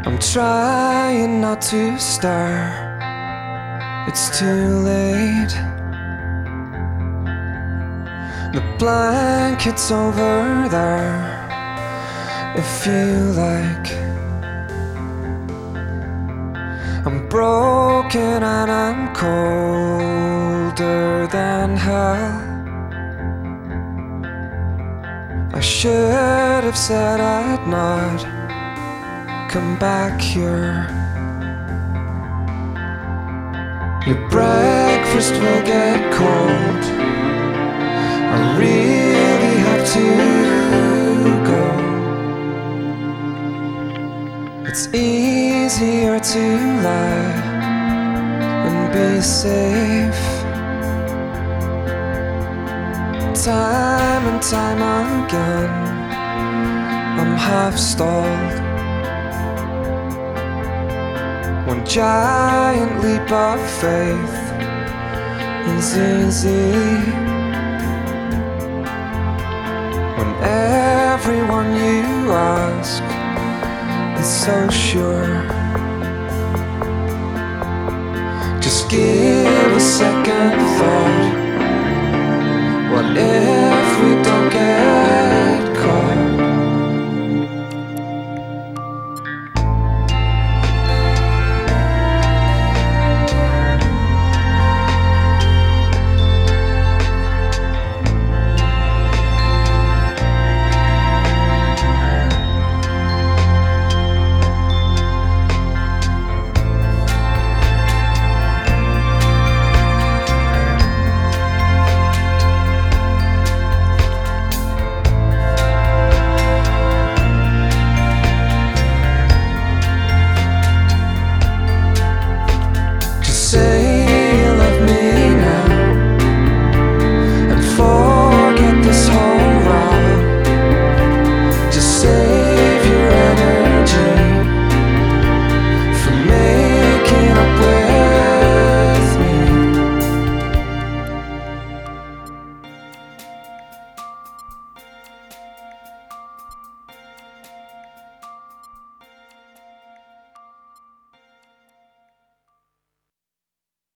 I'm trying not to stare, it's too late. The blanket's over there, if you like. I'm broken and I'm colder than hell. I should have said I'd not come back here. Your breakfast will get cold, I really have to go. It's easier to lie and be safe. Time and time again, I'm half stalled. One giant leap of faith is easy when everyone you ask is so sure. Just give a second thought. What if